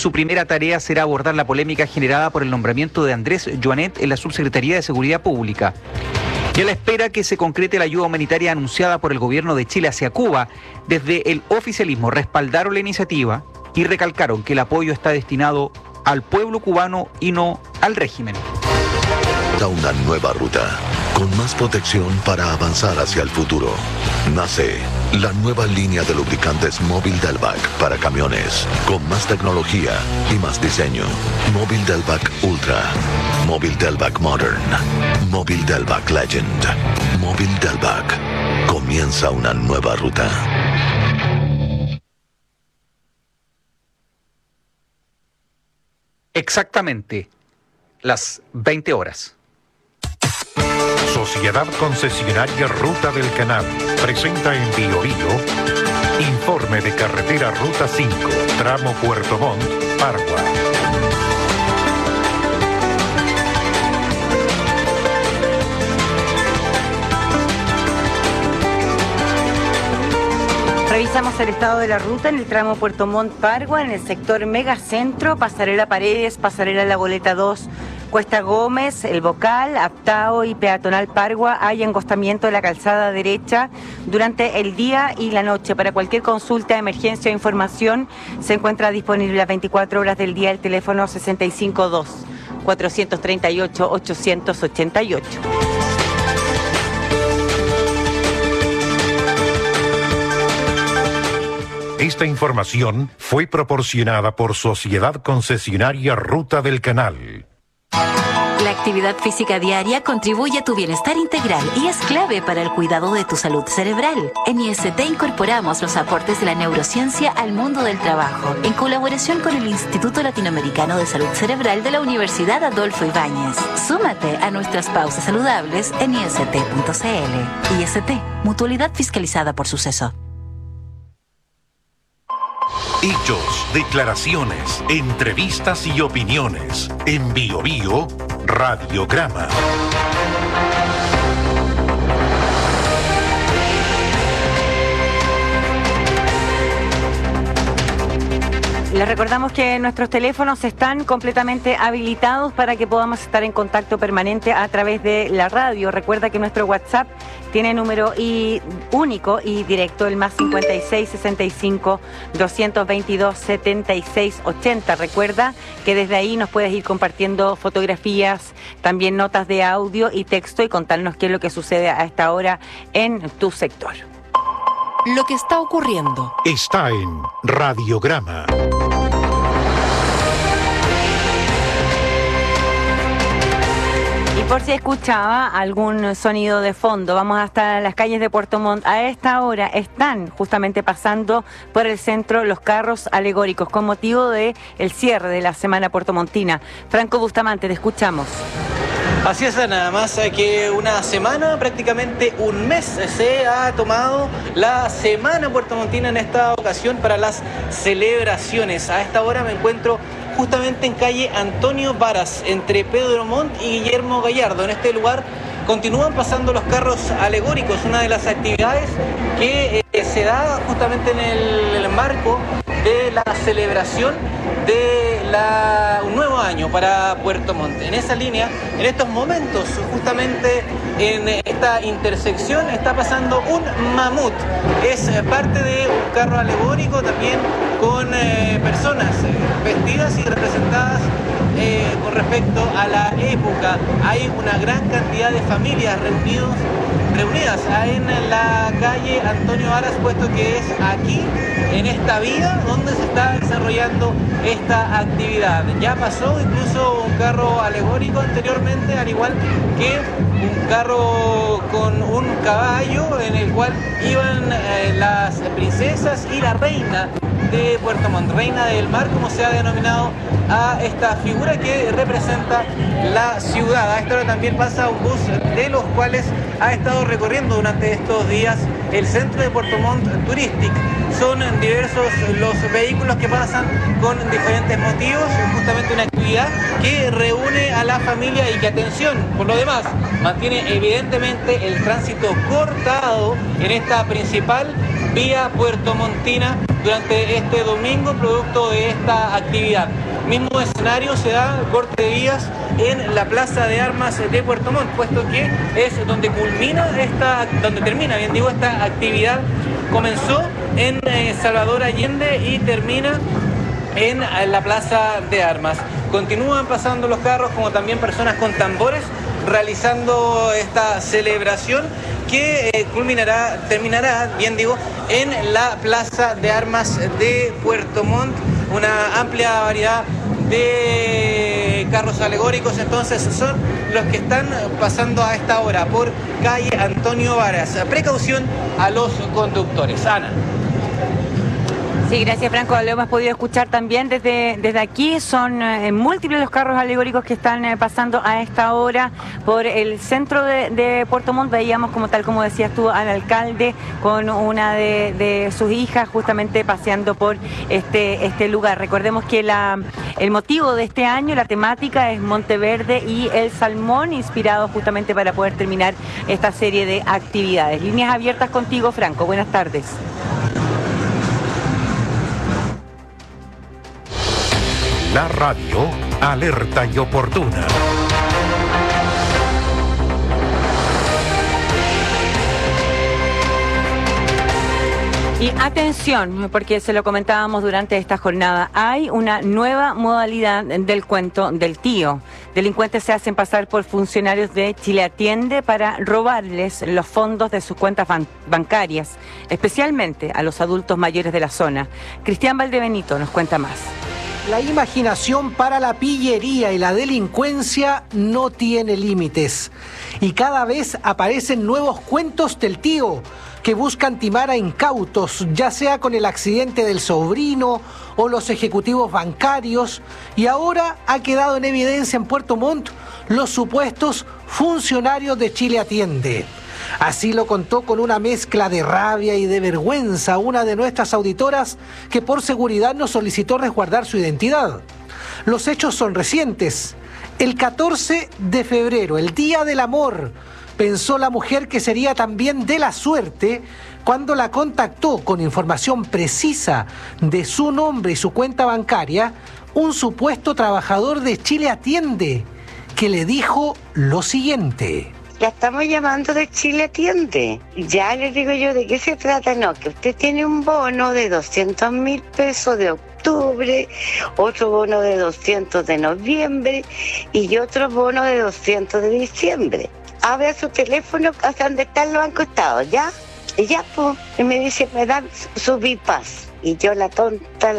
su primera tarea será abordar la polémica generada por el nombramiento de Andrés Joanet en la Subsecretaría de Seguridad Pública. Y a la espera que se concrete la ayuda humanitaria anunciada por el gobierno de Chile hacia Cuba, desde el oficialismo respaldaron la iniciativa y recalcaron que el apoyo está destinado al pueblo cubano y no al régimen. Da una nueva ruta, con más protección para avanzar hacia el futuro. Nace la nueva línea de lubricantes Móvil Delvac para camiones, con más tecnología y más diseño. Móvil Delvac Ultra, Móvil Delvac Modern, Móvil Delvac Legend, Móvil Delvac. Comienza una nueva ruta. Exactamente las 20 horas. Sociedad Concesionaria Ruta del Canal presenta en Biobío informe de carretera Ruta 5, tramo Puerto Montt, Pargua. Revisamos el estado de la ruta en el tramo Puerto Montt Pargua, en el sector Megacentro, Pasarela Paredes, Pasarela La Goleta 2, Cuesta Gómez, El Bocal, Aptao y Peatonal Pargua. Hay engostamiento de la calzada derecha durante el día y la noche. Para cualquier consulta, emergencia o información, se encuentra disponible las 24 horas del día el teléfono 652-438-888. Esta información fue proporcionada por Sociedad Concesionaria Ruta del Canal. La actividad física diaria contribuye a tu bienestar integral y es clave para el cuidado de tu salud cerebral. En IST incorporamos los aportes de la neurociencia al mundo del trabajo, en colaboración con el Instituto Latinoamericano de Salud Cerebral de la Universidad Adolfo Ibáñez. Súmate a nuestras pausas saludables en ist.cl. IST, mutualidad fiscalizada por Suceso. Hechos, declaraciones, entrevistas y opiniones. En Biobío, Radiograma. Les recordamos que nuestros teléfonos están completamente habilitados para que podamos estar en contacto permanente a través de la radio. Recuerda que nuestro WhatsApp tiene número único y directo, el más 56 65 222 76 80. Recuerda que desde ahí nos puedes ir compartiendo fotografías, también notas de audio y texto y contarnos qué es lo que sucede a esta hora en tu sector. Lo que está ocurriendo Está en Radiograma. Y por si escuchaba algún sonido de fondo, vamos hasta las calles de Puerto Montt. A esta hora están justamente pasando por el centro los carros alegóricos con motivo del cierre de la Semana Puertomontina. Franco Bustamante, te escuchamos. Así es, nada más que una semana, prácticamente un mes, se ha tomado la Semana Puertomontina en esta ocasión para las celebraciones. A esta hora me encuentro justamente en calle Antonio Varas, entre Pedro Montt y Guillermo Gallardo. En este lugar continúan pasando los carros alegóricos, una de las actividades que se da justamente en el marco de la celebración de un nuevo año para Puerto Montt. En esa línea, en estos momentos, justamente en esta intersección, está pasando un mamut. Es parte de un carro alegórico también con personas vestidas y representadas con respecto a la época. Hay una gran cantidad de familias reunidas en la calle Antonio Varas, puesto que es aquí, en esta vía, donde se está desarrollando esta actividad. Ya pasó incluso un carro alegórico anteriormente, al igual que un carro con un caballo en el cual iban las princesas y la reina de Puerto Montt, reina del mar, como se ha denominado a esta figura que representa la ciudad. A esta hora también pasa un bus de los cuales ha estado recorriendo durante estos días el centro de Puerto Montt Touristic. Son diversos los vehículos que pasan con diferentes motivos, justamente una actividad que reúne a la familia y que, atención, por lo demás, mantiene evidentemente el tránsito cortado en esta principal vía puertomontina durante este domingo producto de esta actividad. Mismo escenario se da corte de vías en la Plaza de Armas de Puerto Montt, puesto que es donde termina esta actividad. Comenzó en Salvador Allende y termina en la Plaza de Armas. Continúan pasando los carros como también personas con tambores realizando esta celebración que terminará, en la Plaza de Armas de Puerto Montt. Una amplia variedad de carros alegóricos entonces son los que están pasando a esta hora por calle Antonio Varas. Precaución a los conductores. Ana. Sí, gracias Franco, lo hemos podido escuchar también desde aquí. Son múltiples los carros alegóricos que están pasando a esta hora por el centro de Puerto Montt. Veíamos, como decías tú, al alcalde con una de sus hijas justamente paseando por este lugar. Recordemos que el motivo de este año, la temática es Monteverde y el Salmón, inspirado justamente para poder terminar esta serie de actividades. Líneas abiertas contigo, Franco. Buenas tardes. La radio alerta y oportuna. Y atención, porque se lo comentábamos durante esta jornada, hay una nueva modalidad del cuento del tío. Delincuentes se hacen pasar por funcionarios de Chile Atiende para robarles los fondos de sus cuentas bancarias, especialmente a los adultos mayores de la zona. Cristian Valdebenito nos cuenta más. La imaginación para la pillería y la delincuencia no tiene límites. Y cada vez aparecen nuevos cuentos del tío que buscan timar a incautos, ya sea con el accidente del sobrino o los ejecutivos bancarios. Y ahora ha quedado en evidencia en Puerto Montt los supuestos funcionarios de Chile Atiende. Así lo contó con una mezcla de rabia y de vergüenza una de nuestras auditoras que por seguridad nos solicitó resguardar su identidad. Los hechos son recientes. El 14 de febrero, el Día del Amor, pensó la mujer que sería también de la suerte cuando la contactó con información precisa de su nombre y su cuenta bancaria, un supuesto trabajador de Chile Atiende, que le dijo lo siguiente. La estamos llamando de Chile Atiende. Ya les digo yo de qué se trata. No, que usted tiene un bono de 200.000 pesos de octubre, otro bono de 200 de noviembre y otro bono de 200 de diciembre. Abre su teléfono hacia donde está el Banco Estado, ¿ya? Y ya, pues, y me dice, me da su BIPAS. Y yo la tonta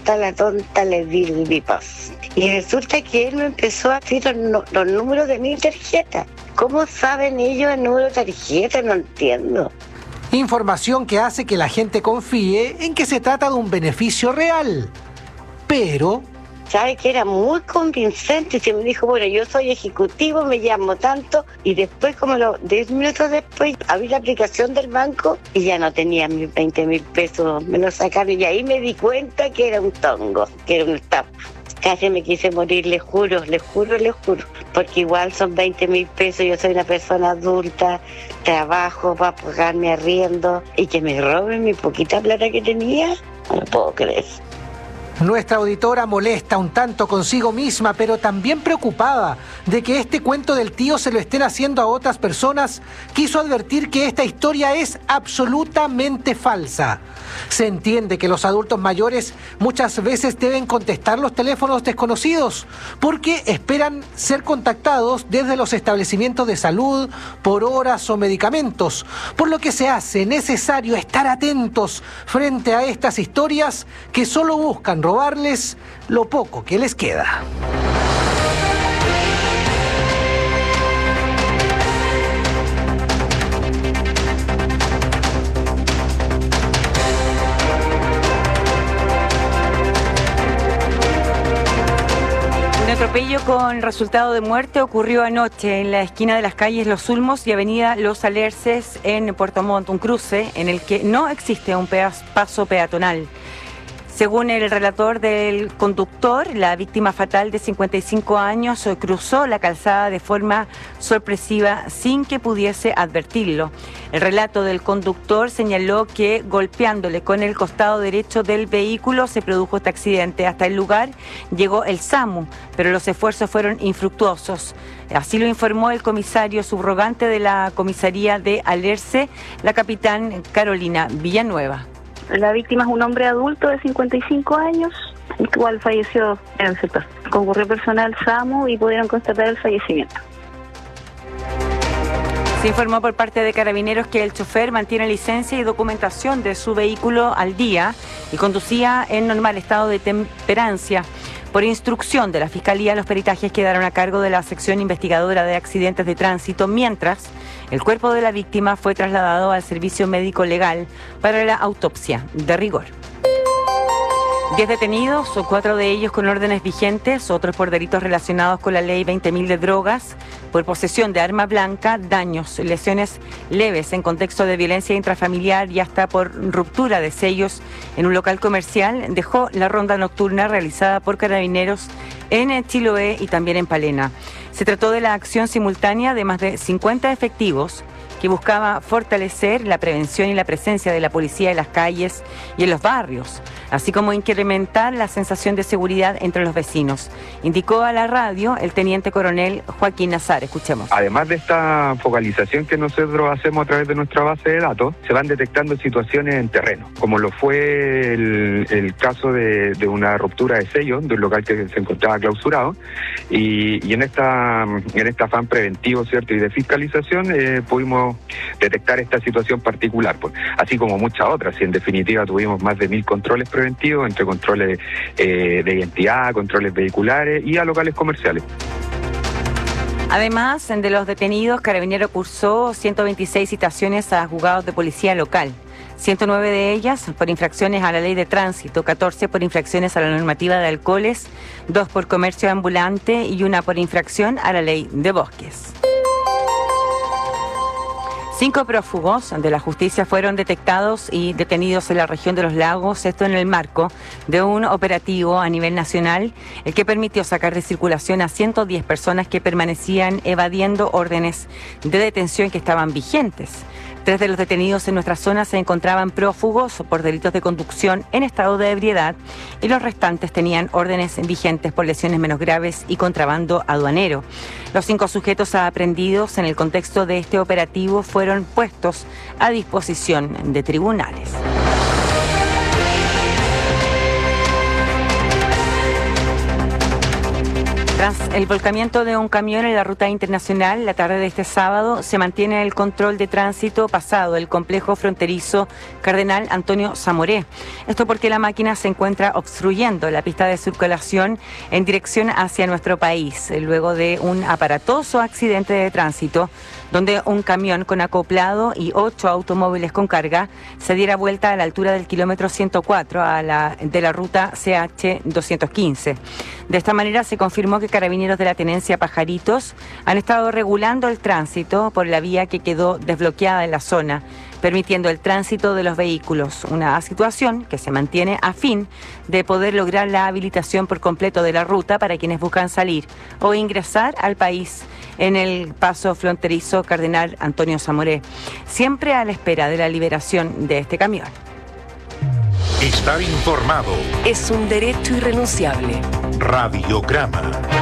le di el BIPAS. Y resulta que él me empezó a decir los números de mi tarjeta. ¿Cómo saben ellos el número de tarjeta? No entiendo. Información que hace que la gente confíe en que se trata de un beneficio real. Pero... sabe que era muy convincente. Se me dijo, bueno, yo soy ejecutivo, me llamo tanto. Y después, 10 minutos después, abrí la aplicación del banco y ya no tenía mis 20.000 pesos. Me lo sacaron y ahí me di cuenta que era un tongo, que era una estafa. Casi me quise morir, les juro. Porque igual son 20.000 pesos, yo soy una persona adulta, trabajo para pagarme arriendo y que me roben mi poquita plata que tenía, no lo puedo creer. Nuestra auditora molesta un tanto consigo misma, pero también preocupada de que este cuento del tío se lo estén haciendo a otras personas, quiso advertir que esta historia es absolutamente falsa. Se entiende que los adultos mayores muchas veces deben contestar los teléfonos desconocidos porque esperan ser contactados desde los establecimientos de salud por horas o medicamentos, por lo que se hace necesario estar atentos frente a estas historias que solo buscan robarles lo poco que les queda. Un atropello con resultado de muerte ocurrió anoche en la esquina de las calles Los Ulmos y avenida Los Alerces en Puerto Montt, un cruce en el que no existe un paso peatonal. Según el relator del conductor, la víctima fatal de 55 años cruzó la calzada de forma sorpresiva sin que pudiese advertirlo. El relato del conductor señaló que golpeándole con el costado derecho del vehículo se produjo este accidente. Hasta el lugar llegó el SAMU, pero los esfuerzos fueron infructuosos. Así lo informó el comisario subrogante de la comisaría de Alerce, la capitán Carolina Villanueva. La víctima es un hombre adulto de 55 años, el cual falleció en el sector. Concurrió personal SAMU y pudieron constatar el fallecimiento. Se informó por parte de Carabineros que el chofer mantiene licencia y documentación de su vehículo al día y conducía en normal estado de temperancia. Por instrucción de la Fiscalía, los peritajes quedaron a cargo de la sección investigadora de accidentes de tránsito, mientras el cuerpo de la víctima fue trasladado al servicio médico legal para la autopsia de rigor. 10 detenidos, 4 de ellos con órdenes vigentes, otros por delitos relacionados con la ley 20.000 de drogas, por posesión de arma blanca, daños, lesiones leves en contexto de violencia intrafamiliar y hasta por ruptura de sellos en un local comercial, dejó la ronda nocturna realizada por Carabineros en Chiloé y también en Palena. Se trató de la acción simultánea de más de 50 efectivos que buscaba fortalecer la prevención y la presencia de la policía en las calles y en los barrios, así como incrementar la sensación de seguridad entre los vecinos, indicó a la radio el teniente coronel Joaquín Nazar. Escuchemos. Además de esta focalización que nosotros hacemos a través de nuestra base de datos, se van detectando situaciones en terreno, como lo fue el caso de una ruptura de sello de un local que se encontraba clausurado, y en este afán preventivo, ¿cierto?, y de fiscalización pudimos detectar esta situación particular, pues, así como muchas otras. Y en definitiva tuvimos más de 1.000 controles preventivos, entre controles de identidad, controles vehiculares y a locales comerciales. Además de los detenidos, Carabineros cursó 126 citaciones a juzgados de policía local. 109 de ellas por infracciones a la ley de tránsito, 14 por infracciones a la normativa de alcoholes, 2 por comercio ambulante y 1 por infracción a la ley de bosques. 5 prófugos de la justicia fueron detectados y detenidos en la región de Los Lagos, esto en el marco de un operativo a nivel nacional, el que permitió sacar de circulación a 110 personas que permanecían evadiendo órdenes de detención que estaban vigentes. 3 de los detenidos en nuestra zona se encontraban prófugos por delitos de conducción en estado de ebriedad y los restantes tenían órdenes vigentes por lesiones menos graves y contrabando aduanero. Los 5 sujetos aprehendidos en el contexto de este operativo fueron puestos a disposición de tribunales. Tras el volcamiento de un camión en la ruta internacional, la tarde de este sábado se mantiene el control de tránsito pasado el complejo fronterizo Cardenal Antonio Zamoré. Esto porque la máquina se encuentra obstruyendo la pista de circulación en dirección hacia nuestro país, luego de un aparatoso accidente de tránsito donde un camión con acoplado y 8 automóviles con carga se diera vuelta a la altura del kilómetro 104 de la ruta CH 215. De esta manera se confirmó que Carabineros de la Tenencia Pajaritos han estado regulando el tránsito por la vía que quedó desbloqueada en la zona, permitiendo el tránsito de los vehículos, una situación que se mantiene a fin de poder lograr la habilitación por completo de la ruta para quienes buscan salir o ingresar al país en el paso fronterizo Cardenal Antonio Zamoré, siempre a la espera de la liberación de este camión. Estar informado es un derecho irrenunciable. Radiograma.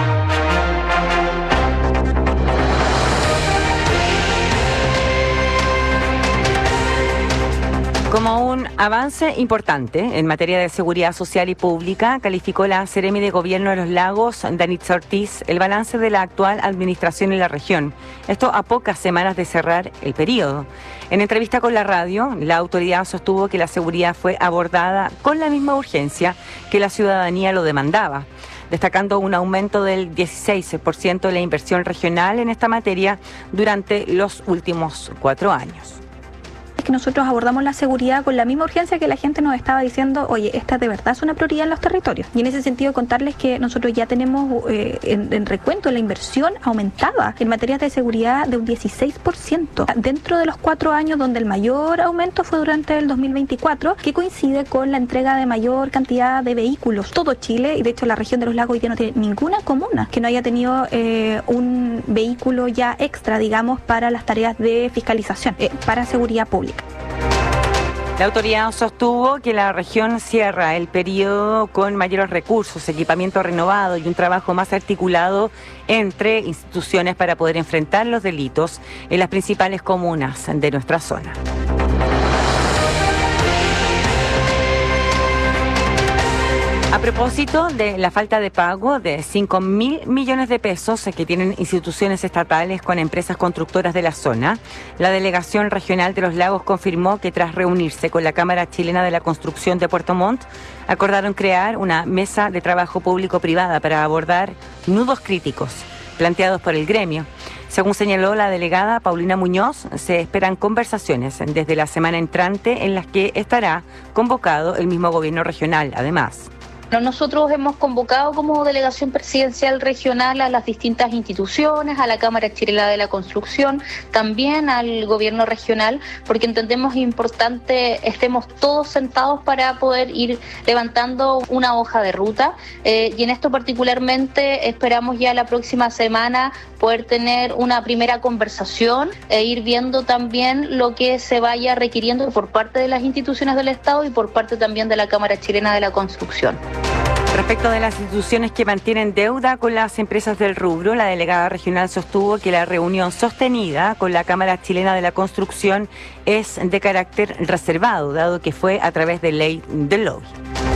Como un avance importante en materia de seguridad social y pública, calificó la Seremi de Gobierno de Los Lagos, Danitza Ortiz, el balance de la actual administración en la región. Esto a pocas semanas de cerrar el periodo. En entrevista con la radio, la autoridad sostuvo que la seguridad fue abordada con la misma urgencia que la ciudadanía lo demandaba, destacando un aumento del 16% de la inversión regional en esta materia durante los últimos 4 años. que nosotros abordamos la seguridad con la misma urgencia que la gente nos estaba diciendo, oye, esta de verdad es una prioridad en los territorios. Y en ese sentido contarles que nosotros ya tenemos en recuento la inversión aumentada en materias de seguridad de un 16% dentro de los 4 años, donde el mayor aumento fue durante el 2024, que coincide con la entrega de mayor cantidad de vehículos. Todo Chile, y de hecho la región de los lagos hoy día no tiene ninguna comuna que no haya tenido un vehículo ya extra, digamos, para las tareas de fiscalización, para seguridad pública. La autoridad sostuvo que la región cierra el periodo con mayores recursos, equipamiento renovado y un trabajo más articulado entre instituciones para poder enfrentar los delitos en las principales comunas de nuestra zona. A propósito de la falta de pago de 5.000 millones de pesos que tienen instituciones estatales con empresas constructoras de la zona, la Delegación Regional de los Lagos confirmó que tras reunirse con la Cámara Chilena de la Construcción de Puerto Montt, acordaron crear una mesa de trabajo público-privada para abordar nudos críticos planteados por el gremio. Según señaló la delegada Paulina Muñoz, se esperan conversaciones desde la semana entrante en las que estará convocado el mismo gobierno regional, además. Nosotros hemos convocado como delegación presidencial regional a las distintas instituciones, a la Cámara Chilena de la Construcción, también al gobierno regional, porque entendemos importante estemos todos sentados para poder ir levantando una hoja de ruta, y en esto particularmente esperamos ya la próxima semana poder tener una primera conversación e ir viendo también lo que se vaya requiriendo por parte de las instituciones del Estado y por parte también de la Cámara Chilena de la Construcción. Respecto de las instituciones que mantienen deuda con las empresas del rubro, la delegada regional sostuvo que la reunión sostenida con la Cámara Chilena de la Construcción es de carácter reservado, dado que fue a través de ley del lobby.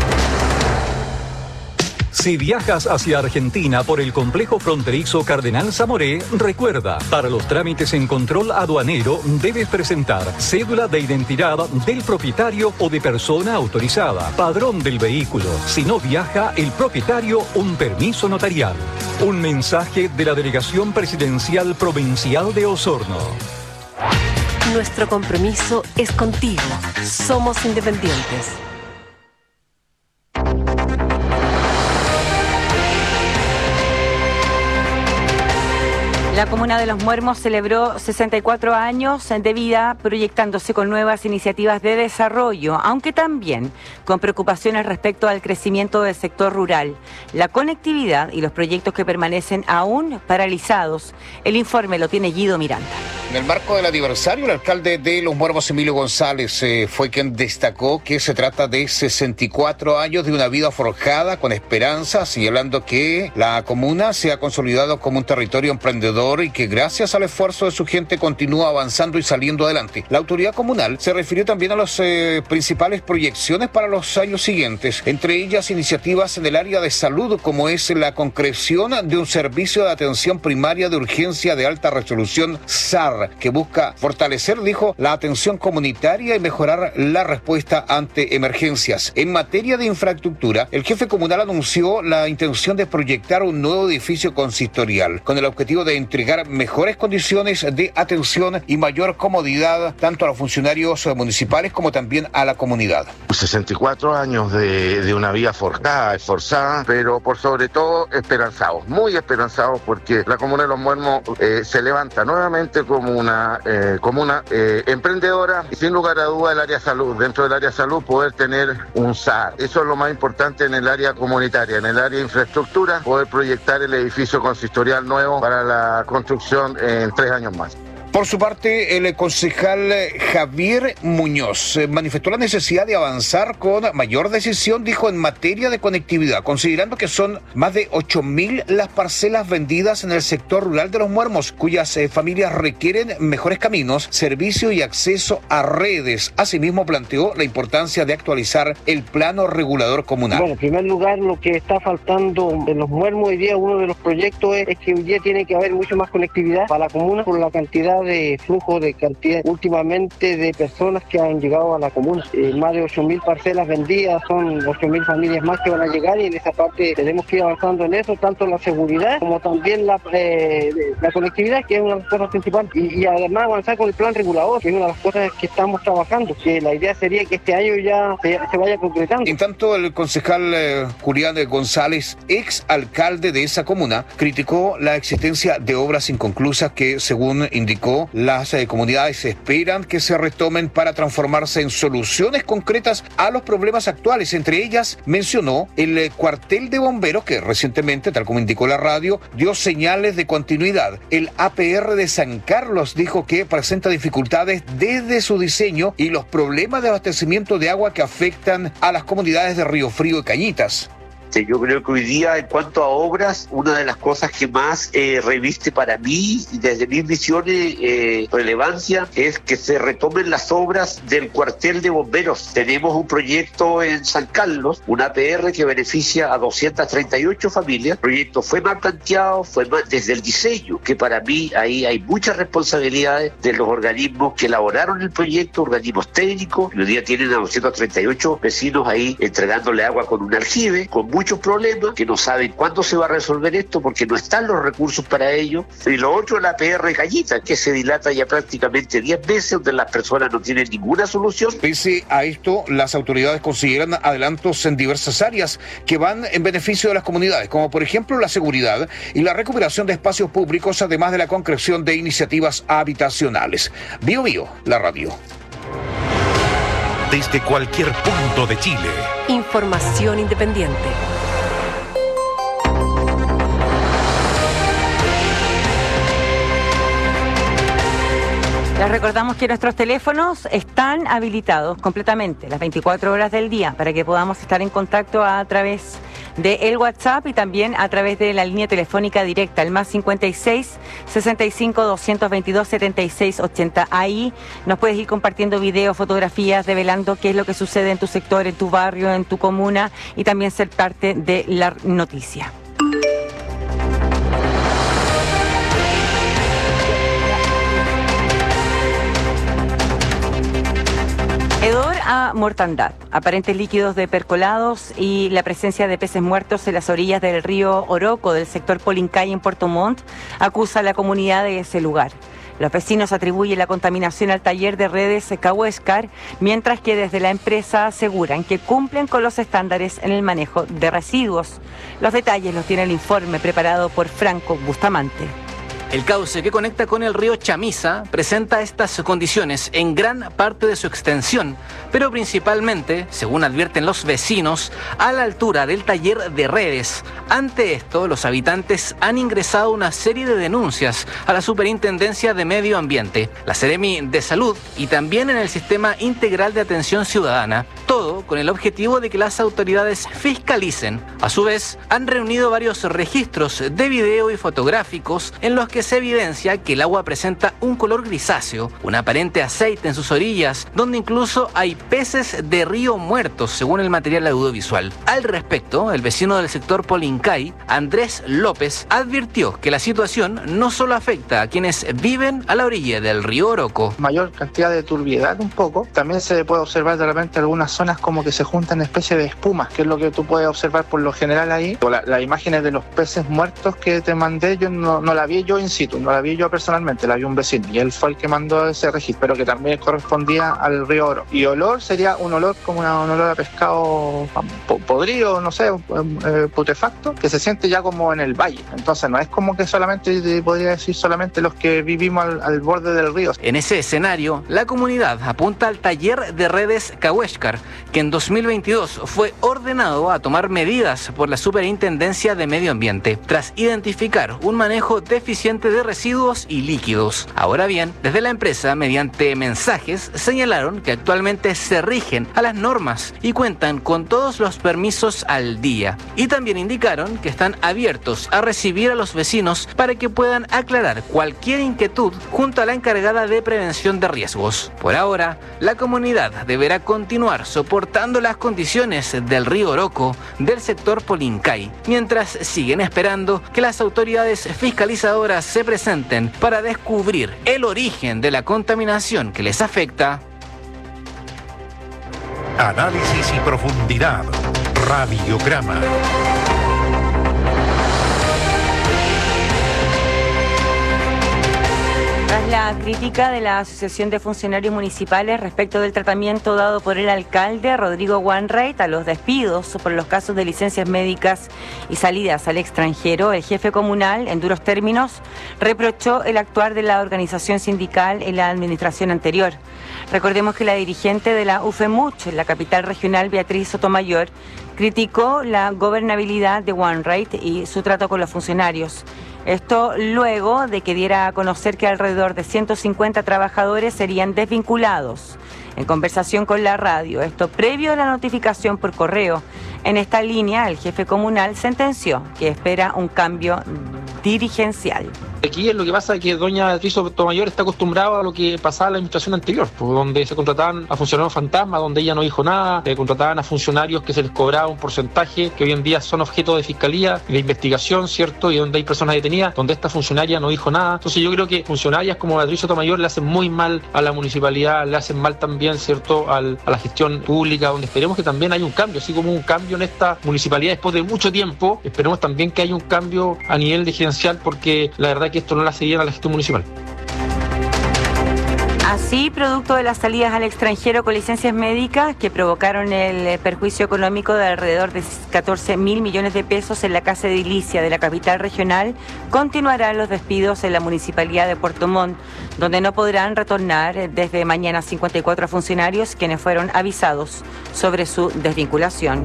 Si viajas hacia Argentina por el complejo fronterizo Cardenal Zamoré, recuerda, para los trámites en control aduanero debes presentar cédula de identidad del propietario o de persona autorizada, padrón del vehículo. Si no viaja el propietario, un permiso notarial. Un mensaje de la Delegación Presidencial Provincial de Osorno. Nuestro compromiso es contigo. Somos independientes. La comuna de Los Muermos celebró 64 años de vida, proyectándose con nuevas iniciativas de desarrollo, aunque también con preocupaciones respecto al crecimiento del sector rural, la conectividad y los proyectos que permanecen aún paralizados. El informe lo tiene Guido Miranda. En el marco del aniversario, el alcalde de Los Muermos, Emilio González, fue quien destacó que se trata de 64 años de una vida forjada con esperanza, señalando que la comuna se ha consolidado como un territorio emprendedor y que gracias al esfuerzo de su gente continúa avanzando y saliendo adelante. La autoridad comunal se refirió también a las principales proyecciones para los años siguientes, entre ellas iniciativas en el área de salud, como es la concreción de un servicio de atención primaria de urgencia de alta resolución SAR, que busca fortalecer, dijo, la atención comunitaria y mejorar la respuesta ante emergencias. En materia de infraestructura, el jefe comunal anunció la intención de proyectar un nuevo edificio consistorial, con el objetivo de entregar mejores condiciones de atención y mayor comodidad tanto a los funcionarios municipales como también a la comunidad. 64 años de una vida forjada, esforzada, pero por sobre todo esperanzados, muy esperanzados, porque la comuna de Los Muermos se levanta nuevamente como una comuna emprendedora y sin lugar a duda el área de salud. Dentro del área de salud poder tener un SAR. Eso es lo más importante en el área comunitaria. En el área de infraestructura poder proyectar el edificio consistorial nuevo para la construcción en 3 años más. Por su parte, el concejal Javier Muñoz manifestó la necesidad de avanzar con mayor decisión, dijo, en materia de conectividad, considerando que son más de 8.000 las parcelas vendidas en el sector rural de Los Muermos, cuyas familias requieren mejores caminos, servicio y acceso a redes. Asimismo, planteó la importancia de actualizar el plano regulador comunal. Bueno, en primer lugar, lo que está faltando en Los Muermos hoy día, uno de los proyectos es que hoy día tiene que haber mucho más conectividad para la comuna por la cantidad cantidad de flujo de cantidad últimamente de personas que han llegado a la comuna. Más de 8.000 parcelas vendidas, son 8.000 familias más que van a llegar, y en esa parte tenemos que ir avanzando en eso, tanto la seguridad como también la conectividad, que es una de las cosas principales, y además avanzar con el plan regulador, que es una de las cosas que estamos trabajando, que la idea sería que este año ya se vaya concretando. En tanto, el concejal Julián González, ex alcalde de esa comuna, criticó la existencia de obras inconclusas que, según indicó, las comunidades esperan que se retomen para transformarse en soluciones concretas a los problemas actuales. Entre ellas mencionó el cuartel de bomberos que recientemente, tal como indicó la radio, dio señales de continuidad. El APR de San Carlos dijo que presenta dificultades desde su diseño y los problemas de abastecimiento de agua que afectan a las comunidades de Río Frío y Cañitas. Yo creo que hoy día, en cuanto a obras, una de las cosas que más reviste para mí, desde mis visiones, relevancia, es que se retomen las obras del cuartel de bomberos. Tenemos un proyecto en San Carlos, un APR que beneficia a 238 familias. El proyecto fue mal planteado, desde el diseño, que para mí ahí hay muchas responsabilidades de los organismos que elaboraron el proyecto, organismos técnicos, y hoy día tienen a 238 vecinos ahí entregándole agua con un aljibe, con muchos problemas, que no saben cuándo se va a resolver esto porque no están los recursos para ello. Y lo otro, la PR Cañita, que se dilata ya prácticamente 10 meses, donde las personas no tienen ninguna solución. Pese a esto, las autoridades consideran adelantos en diversas áreas que van en beneficio de las comunidades, como por ejemplo la seguridad y la recuperación de espacios públicos, además de la concreción de iniciativas habitacionales. Bio Bio, la radio. Desde cualquier punto de Chile. Información independiente. Les recordamos que nuestros teléfonos están habilitados completamente las 24 horas del día para que podamos estar en contacto a través de el WhatsApp y también a través de la línea telefónica directa, el más 56 65 222 76 80. Ahí nos puedes ir compartiendo videos, fotografías, revelando qué es lo que sucede en tu sector, en tu barrio, en tu comuna, y también ser parte de la noticia. Hedor a mortandad, aparentes líquidos de percolados y la presencia de peces muertos en las orillas del río Oroco del sector Polincay en Puerto Montt acusa a la comunidad de ese lugar. Los vecinos atribuyen la contaminación al taller de redes Cahuéscar, mientras que desde la empresa aseguran que cumplen con los estándares en el manejo de residuos. Los detalles los tiene el informe preparado por Franco Bustamante. El cauce que conecta con el río Chamisa presenta estas condiciones en gran parte de su extensión, pero principalmente, según advierten los vecinos, a la altura del taller de redes. Ante esto, los habitantes han ingresado una serie de denuncias a la Superintendencia de Medio Ambiente, la Seremi de Salud y también en el Sistema Integral de Atención Ciudadana, todo con el objetivo de que las autoridades fiscalicen. A su vez, han reunido varios registros de video y fotográficos en los que se evidencia que el agua presenta un color grisáceo, un aparente aceite en sus orillas, donde incluso hay peces de río muertos, según el material audiovisual. Al respecto, el vecino del sector Polincay, Andrés López, advirtió que la situación no solo afecta a quienes viven a la orilla del río Oroco. Mayor cantidad de turbiedad un poco, también se puede observar de repente algunas zonas como que se juntan especies de espumas, que es lo que tú puedes observar por lo general ahí. Las imágenes de los peces muertos que te mandé, yo no la vi yo in situ, no la vi yo personalmente, la vi un vecino y él fue el que mandó ese registro, pero que también correspondía al río Oro. Y olor sería un olor como un olor a pescado podrido, no sé, putrefacto, que se siente ya como en el valle. Entonces no es como que solamente, podría decir solamente los que vivimos al borde del río. En ese escenario, la comunidad apunta al taller de redes Cahuéscar, que en 2022 fue ordenado a tomar medidas por la Superintendencia de Medio Ambiente, tras identificar un manejo deficiente de residuos y líquidos. Ahora bien, desde la empresa, mediante mensajes, señalaron que actualmente se rigen a las normas y cuentan con todos los permisos al día. Y también indicaron que están abiertos a recibir a los vecinos para que puedan aclarar cualquier inquietud junto a la encargada de prevención de riesgos. Por ahora, la comunidad deberá continuar soportando las condiciones del río Oroco del sector Polincay, mientras siguen esperando que las autoridades fiscalizadoras se presenten para descubrir el origen de la contaminación que les afecta. Análisis y profundidad. Radiograma. Tras la crítica de la Asociación de Funcionarios Municipales respecto del tratamiento dado por el alcalde Rodrigo Wainwright a los despidos por los casos de licencias médicas y salidas al extranjero, el jefe comunal, en duros términos, reprochó el actuar de la organización sindical en la administración anterior. Recordemos que la dirigente de la UFEMUCH, en la capital regional, Beatriz Sotomayor, criticó la gobernabilidad de Wainwright y su trato con los funcionarios. Esto luego de que diera a conocer que alrededor de 150 trabajadores serían desvinculados. En conversación con la radio, esto previo a la notificación por correo. En esta línea, el jefe comunal sentenció que espera un cambio dirigencial. Aquí lo que pasa es que doña Beatriz Sotomayor está acostumbrada a lo que pasaba en la administración anterior, donde se contrataban a funcionarios fantasmas, donde ella no dijo nada, contrataban a funcionarios que se les cobraba un porcentaje que hoy en día son objeto de fiscalía, de investigación, ¿cierto? Y donde hay personas detenidas, donde esta funcionaria no dijo nada. Entonces yo creo que funcionarias como Beatriz Sotomayor le hacen muy mal a la municipalidad, le hacen mal también, ¿cierto?, a la gestión pública, donde esperemos que también haya un cambio, así como un cambio en esta municipalidad después de mucho tiempo, esperemos también que haya un cambio a nivel dirigencial, porque la verdad que esto no le hace bien a la gestión municipal. Así, producto de las salidas al extranjero con licencias médicas que provocaron el perjuicio económico de alrededor de 14.000 millones de pesos en la Casa Edilicia de la capital regional, continuarán los despidos en la municipalidad de Puerto Montt, donde no podrán retornar desde mañana 54 funcionarios quienes fueron avisados sobre su desvinculación.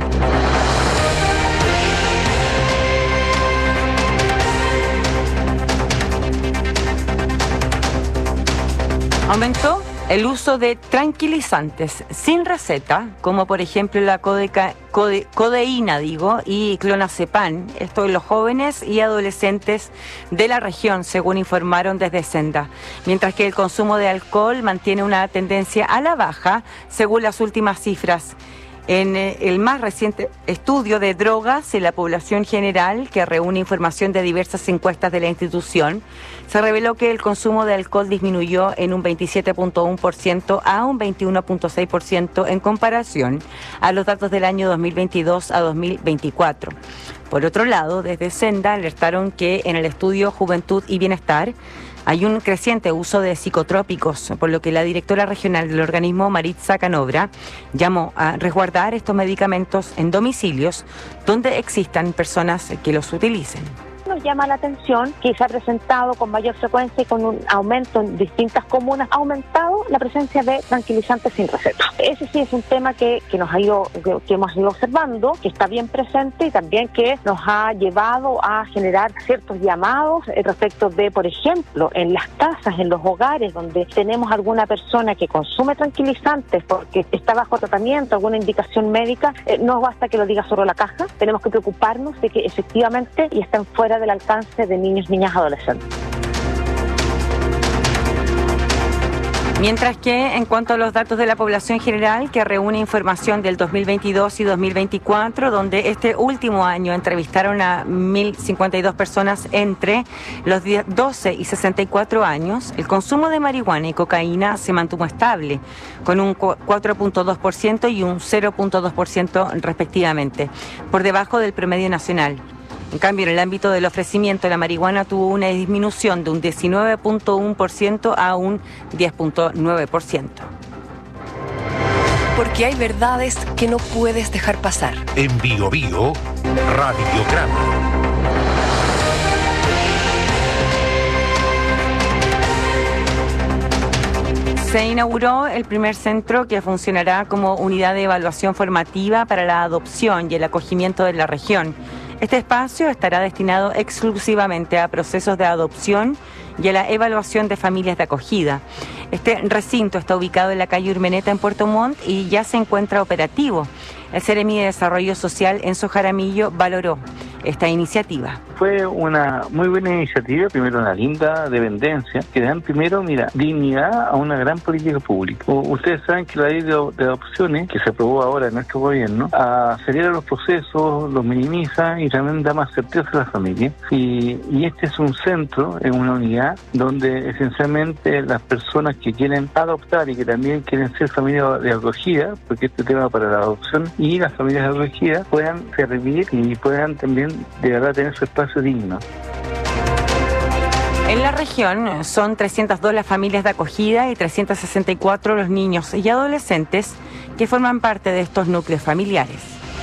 Aumentó el uso de tranquilizantes sin receta, como por ejemplo la codeína y clonazepam, esto en los jóvenes y adolescentes de la región, según informaron desde Senda, mientras que el consumo de alcohol mantiene una tendencia a la baja, según las últimas cifras. En el más reciente estudio de drogas en la población general, que reúne información de diversas encuestas de la institución, se reveló que el consumo de alcohol disminuyó en un 27.1% a un 21.6% en comparación a los datos del año 2022 a 2024. Por otro lado, desde Senda alertaron que en el estudio Juventud y Bienestar hay un creciente uso de psicotrópicos, por lo que la directora regional del organismo, Maritza Canobra, llamó a resguardar estos medicamentos en domicilios donde existan personas que los utilicen. Nos llama la atención que se ha presentado con mayor frecuencia y con un aumento en distintas comunas, ha aumentado la presencia de tranquilizantes sin receta. Ese sí es un tema que hemos ido observando, que está bien presente y también que nos ha llevado a generar ciertos llamados respecto de, por ejemplo, en las casas, en los hogares donde tenemos alguna persona que consume tranquilizantes porque está bajo tratamiento, alguna indicación médica, no basta que lo diga solo la caja, tenemos que preocuparnos de que efectivamente y estén fuera del alcance de niños, niñas, adolescentes. Mientras que, en cuanto a los datos de la población general, que reúne información del 2022 y 2024, donde este último año entrevistaron a 1.052 personas entre los 12 y 64 años, el consumo de marihuana y cocaína se mantuvo estable, con un 4.2% y un 0.2% respectivamente, por debajo del promedio nacional. En cambio, en el ámbito del ofrecimiento, la marihuana tuvo una disminución de un 19.1% a un 10.9%. Porque hay verdades que no puedes dejar pasar. En Bio Bio, Radiograma. Se inauguró el primer centro que funcionará como unidad de evaluación formativa para la adopción y el acogimiento de la región. Este espacio estará destinado exclusivamente a procesos de adopción y a la evaluación de familias de acogida. Este recinto está ubicado en la calle Urmeneta en Puerto Montt y ya se encuentra operativo. El Seremi de Desarrollo Social Enzo Jaramillo valoró esta iniciativa. Fue una muy buena iniciativa, primero una linda dependencia, que dan primero, dignidad a una gran política pública. Ustedes saben que la ley de adopciones, que se aprobó ahora en nuestro gobierno, acelera los procesos, los minimiza y también da más certeza a la familia. Y este es un centro, es una unidad, donde esencialmente las personas que quieren adoptar y que también quieren ser familias de acogida, porque este tema para la adopción y las familias de acogida puedan servir y puedan también de verdad tener su espacio digno. En la región son 302 las familias de acogida y 364 los niños y adolescentes que forman parte de estos núcleos familiares.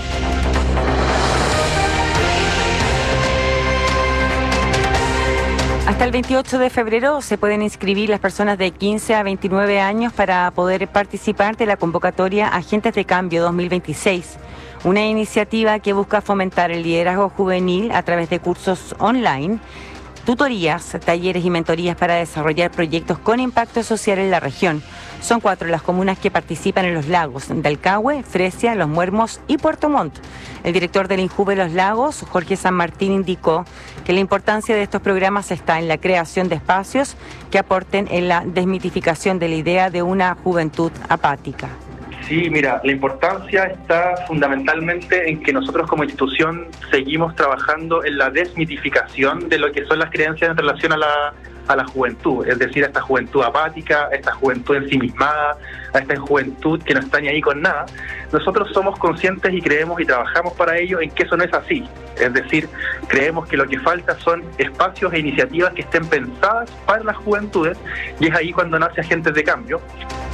Hasta el 28 de febrero se pueden inscribir las personas de 15 a 29 años para poder participar de la convocatoria Agentes de Cambio 2026, una iniciativa que busca fomentar el liderazgo juvenil a través de cursos online, tutorías, talleres y mentorías para desarrollar proyectos con impacto social en la región. Son 4 las comunas que participan en Los Lagos: Dalcahue, Fresia, Los Muermos y Puerto Montt. El director del INJUVE Los Lagos, Jorge San Martín, indicó que la importancia de estos programas está en la creación de espacios que aporten en la desmitificación de la idea de una juventud apática. Sí, mira, la importancia está fundamentalmente en que nosotros como institución seguimos trabajando en la desmitificación de lo que son las creencias en relación a la juventud, es decir, a esta juventud apática, a esta juventud ensimismada, a esta juventud que no está ni ahí con nada. Nosotros somos conscientes y creemos y trabajamos para ello en que eso no es así. Es decir, creemos que lo que falta son espacios e iniciativas que estén pensadas para las juventudes, y es ahí cuando nace Agentes de Cambio.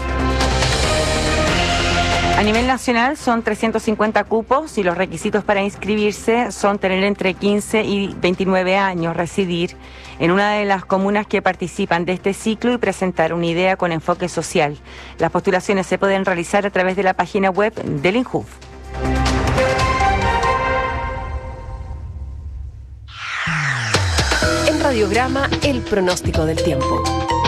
A nivel nacional son 350 cupos y los requisitos para inscribirse son tener entre 15 y 29 años, residir en una de las comunas que participan de este ciclo y presentar una idea con enfoque social. Las postulaciones se pueden realizar a través de la página web del INJUV. En Radiograma, el pronóstico del tiempo.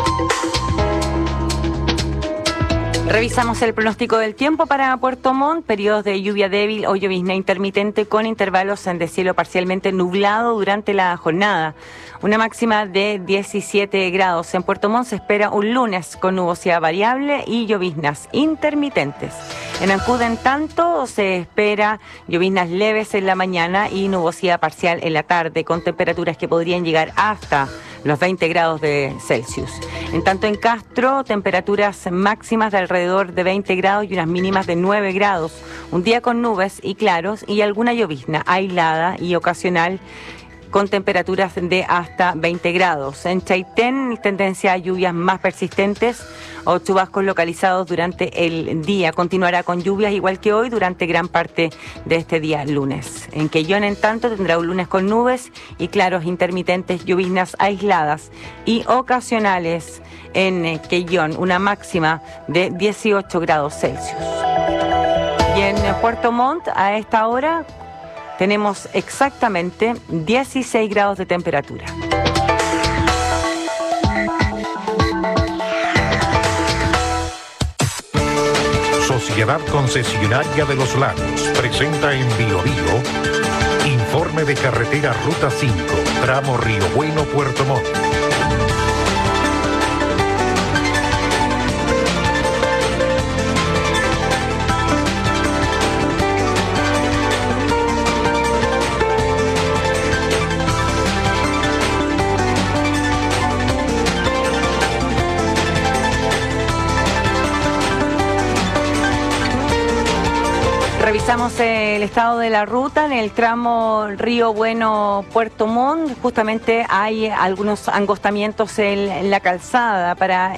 Revisamos el pronóstico del tiempo para Puerto Montt: periodos de lluvia débil o llovizna intermitente con intervalos de cielo parcialmente nublado durante la jornada. Una máxima de 17 grados. En Puerto Montt se espera un lunes con nubosidad variable y lloviznas intermitentes. En Ancud, en tanto, se espera lloviznas leves en la mañana y nubosidad parcial en la tarde, con temperaturas que podrían llegar hasta los 20 grados de Celsius. En tanto, en Castro, temperaturas máximas de alrededor de 20 grados y unas mínimas de 9 grados. Un día con nubes y claros y alguna llovizna aislada y ocasional, con temperaturas de hasta 20 grados. En Chaitén, tendencia a lluvias más persistentes o chubascos localizados durante el día. Continuará con lluvias igual que hoy durante gran parte de este día lunes. En Quellón, en tanto, tendrá un lunes con nubes y claros intermitentes, lloviznas aisladas y ocasionales en Quellón, una máxima de 18 grados Celsius. Y en Puerto Montt, a esta hora, tenemos exactamente 16 grados de temperatura. Sociedad Concesionaria de Los Lagos presenta en Bio Bio informe de carretera Ruta 5, tramo Río Bueno, Puerto Montt. Revisamos el estado de la ruta en el tramo Río Bueno-Puerto Montt. Justamente hay algunos angostamientos en la calzada para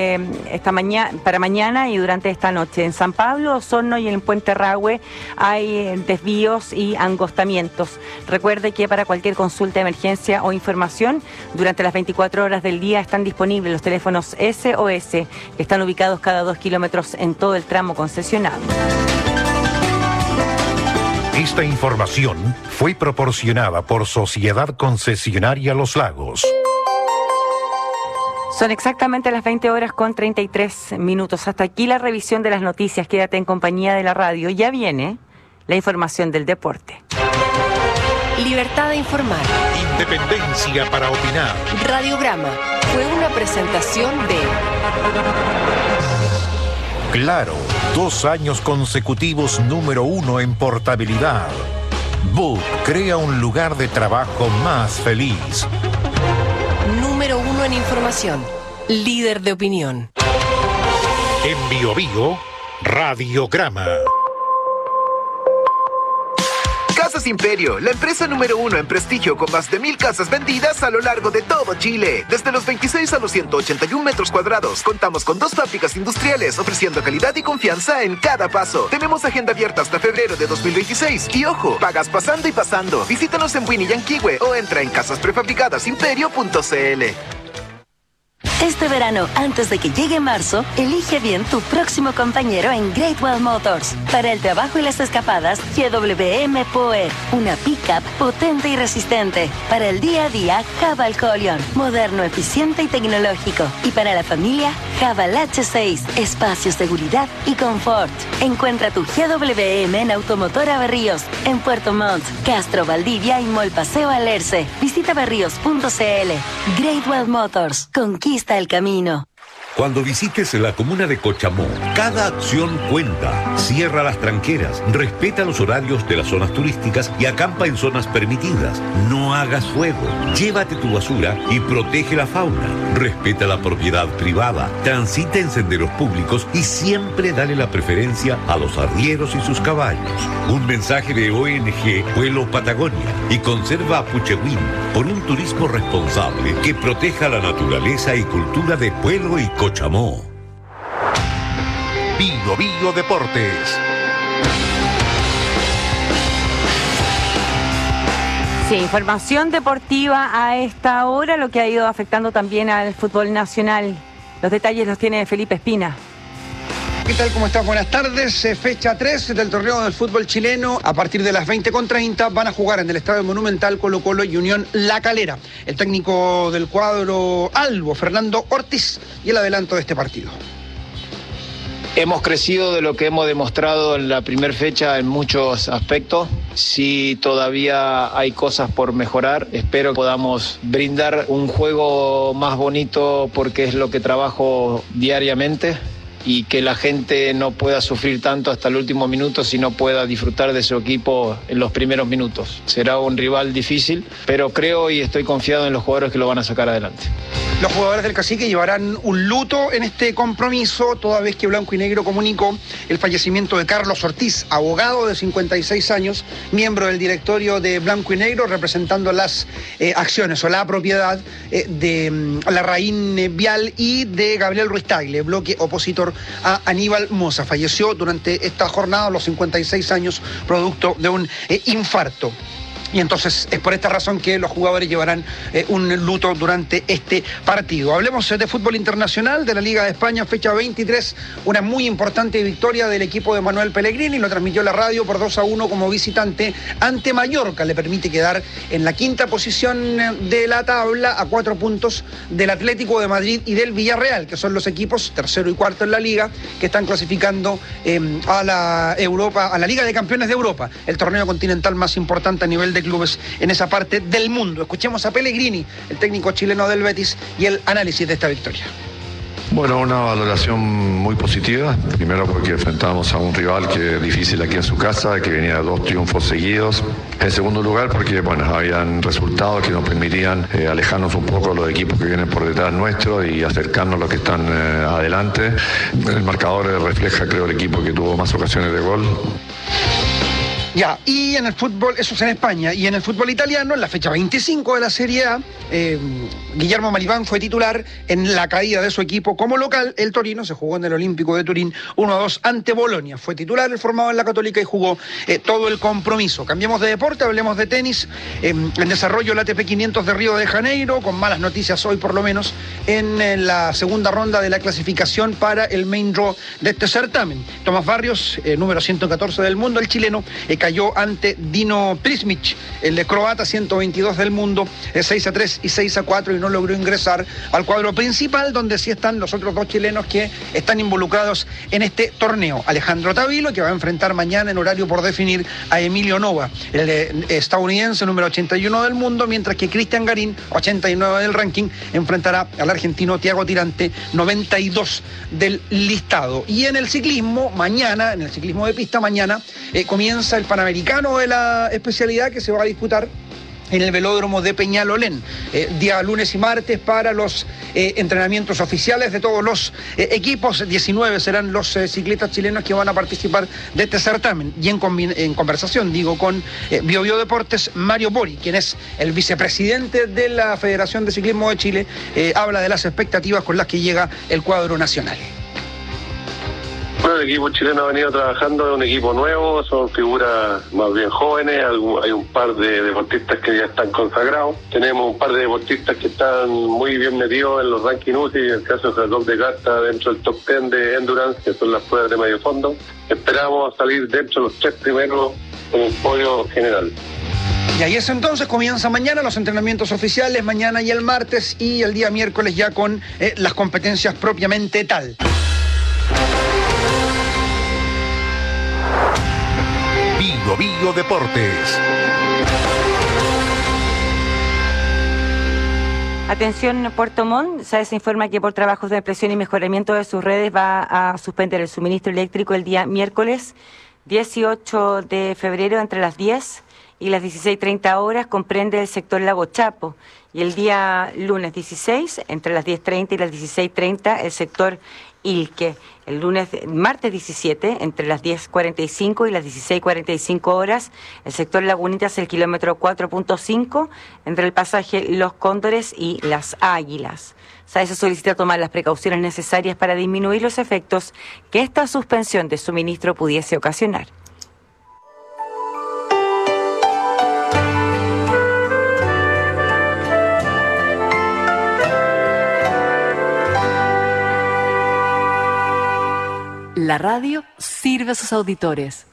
mañana y durante esta noche. En San Pablo, Osorno y en Puente Rahue hay desvíos y angostamientos. Recuerde que para cualquier consulta, emergencia o información, durante las 24 horas del día están disponibles los teléfonos SOS, que están ubicados cada 2 kilómetros en todo el tramo concesionado. Esta información fue proporcionada por Sociedad Concesionaria Los Lagos. Son exactamente las 20 horas con 33 minutos. Hasta aquí la revisión de las noticias. Quédate en compañía de la radio. Ya viene la información del deporte. Libertad de informar. Independencia para opinar. Radiograma fue una presentación de Claro, 2 años consecutivos número 1 en portabilidad. Book crea un lugar de trabajo más feliz. Número 1 en información. Líder de opinión. En Bio Bio, Radiograma. Casas Imperio, la empresa número 1 en prestigio con más de 1,000 casas vendidas a lo largo de todo Chile. Desde los 26 a los 181 metros cuadrados, contamos con 2 fábricas industriales ofreciendo calidad y confianza en cada paso. Tenemos agenda abierta hasta febrero de 2026. Y ojo, pagas pasando y pasando. Visítanos en Winnie y Yanquihue o entra en casasprefabricadosimperio.cl. Este verano, antes de que llegue marzo, elige bien tu próximo compañero en Great Wall Motors. Para el trabajo y las escapadas, GWM Power, una pickup potente y resistente. Para el día a día, Haval Colion, moderno, eficiente y tecnológico. Y para la familia, Haval H6, espacio, seguridad y confort. Encuentra tu GWM en Automotora Berríos, en Puerto Montt, Castro, Valdivia y Mall Paseo Alerce. Visita berríos.cl. Great Wall Motors, conquista el camino. Cuando visites la comuna de Cochamó, cada acción cuenta. Cierra las tranqueras, respeta los horarios de las zonas turísticas y acampa en zonas permitidas. No hagas fuego, llévate tu basura y protege la fauna. Respeta la propiedad privada, transita en senderos públicos y siempre dale la preferencia a los arrieros y sus caballos. Un mensaje de ONG Vuelo Patagonia y Conserva Apuchehuín por un turismo responsable que proteja la naturaleza y cultura de Pueblo y Cochamó. Bio Bio Deportes. Sí, información deportiva a esta hora, lo que ha ido afectando también al fútbol nacional. Los detalles los tiene Felipe Espina. ¿Qué tal? ¿Cómo estás? Buenas tardes. Fecha 3 del torneo del fútbol chileno. A partir de las 20:30 van a jugar en el Estadio Monumental Colo-Colo y Unión La Calera. El técnico del cuadro albo, Fernando Ortiz, y el adelanto de este partido. Hemos crecido de lo que hemos demostrado en la primera fecha en muchos aspectos. Sí, todavía hay cosas por mejorar. Espero que podamos brindar un juego más bonito porque es lo que trabajo diariamente, y que la gente no pueda sufrir tanto hasta el último minuto, sino pueda disfrutar de su equipo en los primeros minutos. Será un rival difícil, pero creo y estoy confiado en los jugadores que lo van a sacar adelante. Los jugadores del Cacique llevarán un luto en este compromiso, toda vez que Blanco y Negro comunicó el fallecimiento de Carlos Ortiz, abogado de 56 años, miembro del directorio de Blanco y Negro, representando las acciones o la propiedad de Larraín Vial y de Gabriel Ruiz Tagle, bloque opositor a Aníbal Mosa. Falleció durante esta jornada a los 56 años, producto de un infarto. Y entonces es por esta razón que los jugadores llevarán un luto durante este partido. Hablemos de fútbol internacional, de la Liga de España, fecha 23, una muy importante victoria del equipo de Manuel Pellegrini, lo transmitió la radio por 2-1 como visitante ante Mallorca, le permite quedar en la 5ª posición de la tabla a 4 puntos del Atlético de Madrid y del Villarreal, que son los equipos tercero y cuarto en la Liga, que están clasificando a la Liga de Campeones de Europa, el torneo continental más importante a nivel de clubes en esa parte del mundo. Escuchemos a Pellegrini, el técnico chileno del Betis, y el análisis de esta victoria. Bueno, una valoración muy positiva, primero porque enfrentábamos a un rival que es difícil aquí en su casa, que venía de 2 triunfos seguidos. En segundo lugar porque, bueno, habían resultados que nos permitían alejarnos un poco de los equipos que vienen por detrás nuestro y acercarnos a los que están adelante. El marcador refleja, creo, el equipo que tuvo más ocasiones de gol. Ya, y en el fútbol, eso es en España, y en el fútbol italiano, en la fecha 25 de la Serie A, Guillermo Maribán fue titular en la caída de su equipo como local. El Torino se jugó en el Olímpico de Turín 1-2 ante Bolonia. Fue titular, el formado en la Católica, y jugó todo el compromiso. Cambiemos de deporte, hablemos de tenis. En desarrollo el ATP 500 de Río de Janeiro, con malas noticias hoy por lo menos, en la segunda ronda de la clasificación para el main draw de este certamen. Tomás Barrios, número 114 del mundo, el chileno, cayó ante Dino Prismic, el de croata, 122 del mundo, 6-3 y 6-4, y no logró ingresar al cuadro principal, donde sí están los otros dos chilenos que están involucrados en este torneo. Alejandro Tavilo, que va a enfrentar mañana en horario por definir a Emilio Nova, el estadounidense número 81 del mundo, mientras que Cristian Garín, 89 del ranking, enfrentará al argentino Thiago Tirante, 92 del listado. Y en el ciclismo, mañana, en el ciclismo de pista, mañana comienza el Panamericano de la especialidad, que se va a disputar en el velódromo de Peñalolén, día lunes y martes para los entrenamientos oficiales de todos los equipos. 19 serán los ciclistas chilenos que van a participar de este certamen. Y en conversación, con Bio Bio Deportes, Mario Bori, quien es el vicepresidente de la Federación de Ciclismo de Chile, habla de las expectativas con las que llega el cuadro nacional. Bueno, el equipo chileno ha venido trabajando, es un equipo nuevo, son figuras más bien jóvenes, hay un par de deportistas que ya están consagrados, tenemos un par de deportistas que están muy bien metidos en los rankings UCI, en el caso de Jacob de Casta dentro del top 10 de Endurance, que son las pruebas de medio fondo. Esperamos salir dentro de los 3 primeros en el podio general. Y ahí eso entonces comienza mañana los entrenamientos oficiales, mañana y el martes, y el día miércoles ya con las competencias propiamente tal. Bio Bio Deportes. Atención, Puerto Montt, se informa que por trabajos de ampliación y mejoramiento de sus redes va a suspender el suministro eléctrico el día miércoles 18 de febrero entre las 10 y las 16:30 horas, comprende el sector Lago Chapo, y el día lunes 16 entre las 10:30 y las 16:30 el sector Ilque. El martes 17, entre las 10:45 y las 16:45 horas, el sector Lagunitas, el kilómetro 4.5, entre el pasaje Los Cóndores y Las Águilas. Se solicita tomar las precauciones necesarias para disminuir los efectos que esta suspensión de suministro pudiese ocasionar. La radio sirve a sus auditores.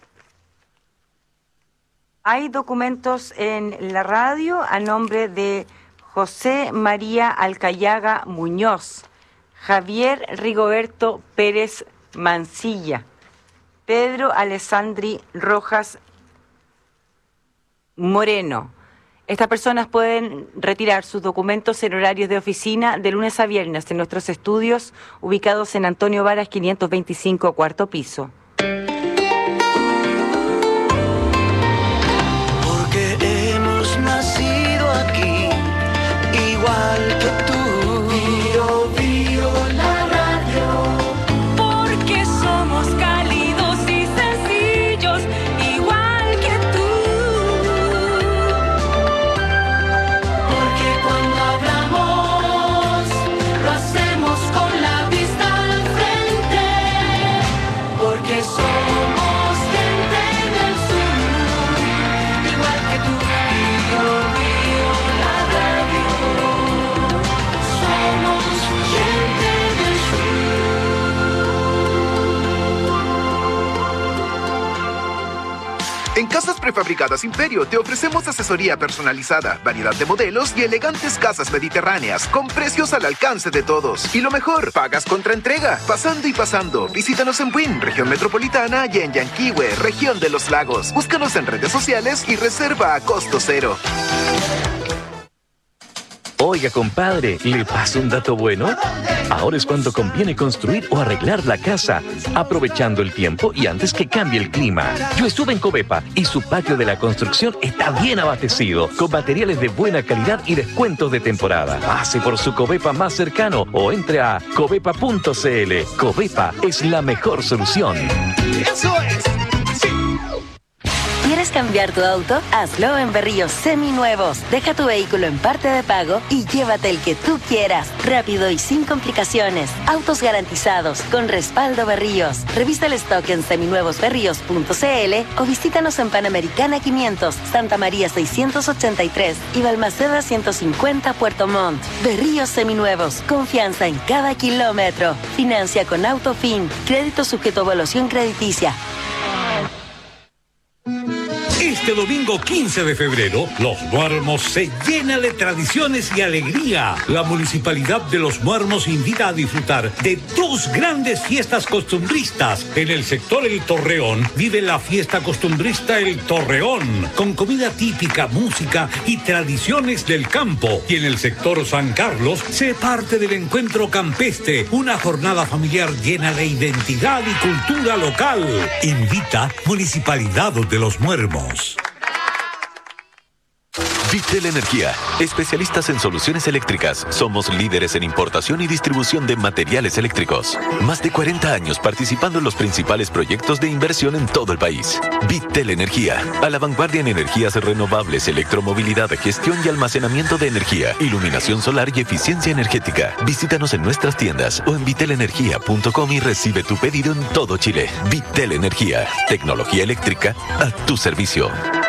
Hay documentos en la radio a nombre de José María Alcayaga Muñoz, Javier Rigoberto Pérez Mancilla, Pedro Alessandri Rojas Moreno. Estas personas pueden retirar sus documentos en horarios de oficina de lunes a viernes en nuestros estudios ubicados en Antonio Varas 525, cuarto piso. Porque hemos nacido aquí, igual que tú. Bio Bio la radio. Porque somos cálidos y sencillos, igual que tú. Porque cuando hablamos, lo hacemos con la vista al frente. Porque somos gente del sur, igual que tú. Bio Bio la radio. Somos gente del En Casas Prefabricadas Imperio te ofrecemos asesoría personalizada, variedad de modelos y elegantes casas mediterráneas con precios al alcance de todos. Y lo mejor, pagas contra entrega. Pasando y pasando. Visítanos en Buin, región metropolitana, y en Yanquihue, región de los lagos. Búscanos en redes sociales y reserva a costo cero. Oiga, compadre, ¿le paso un dato bueno? Ahora es cuando conviene construir o arreglar la casa, aprovechando el tiempo y antes que cambie el clima. Yo estuve en Covepa y su patio de la construcción está bien abastecido, con materiales de buena calidad y descuentos de temporada. Pase por su Covepa más cercano o entre a covepa.cl. Covepa es la mejor solución. ¡Eso es! ¿Quieres cambiar tu auto? Hazlo en Berríos Seminuevos. Deja tu vehículo en parte de pago y llévate el que tú quieras. Rápido y sin complicaciones. Autos garantizados con respaldo Berríos. Revisa el stock en seminuevosberríos.cl o visítanos en Panamericana 500, Santa María 683 y Balmaceda 150, Puerto Montt. Berríos Seminuevos. Confianza en cada kilómetro. Financia con Autofin. Crédito sujeto a evaluación crediticia. Este Este domingo 15 de febrero, Los Muermos se llena de tradiciones y alegría. La Municipalidad de Los Muermos invita a disfrutar de 2 grandes fiestas costumbristas. En el sector El Torreón vive la fiesta costumbrista El Torreón, con comida típica, música y tradiciones del campo. Y en el sector San Carlos se parte del encuentro campestre, una jornada familiar llena de identidad y cultura local. Invita Municipalidad de Los Muermos. Vitel Energía, especialistas en soluciones eléctricas. Somos líderes en importación y distribución de materiales eléctricos. Más de 40 años participando en los principales proyectos de inversión en todo el país. Vitel Energía, a la vanguardia en energías renovables, electromovilidad, gestión y almacenamiento de energía, iluminación solar y eficiencia energética. Visítanos en nuestras tiendas o en vitelenergia.com y recibe tu pedido en todo Chile. Vitel Energía, tecnología eléctrica a tu servicio.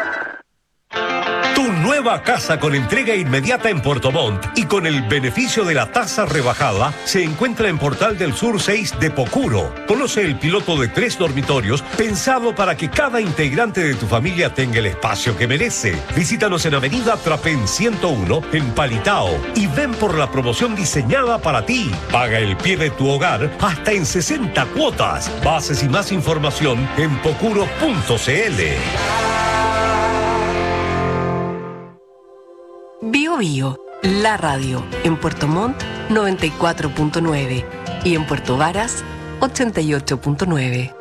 Tu nueva casa con entrega inmediata en Puerto Montt y con el beneficio de la tasa rebajada se encuentra en Portal del Sur 6 de Pocuro. Conoce el piloto de 3 dormitorios pensado para que cada integrante de tu familia tenga el espacio que merece. Visítanos en Avenida Trapén 101 en Palitao y ven por la promoción diseñada para ti. Paga el pie de tu hogar hasta en 60 cuotas. Bases y más información en pocuro.cl. Bio Bio, la radio, en Puerto Montt 94.9 y en Puerto Varas 88.9.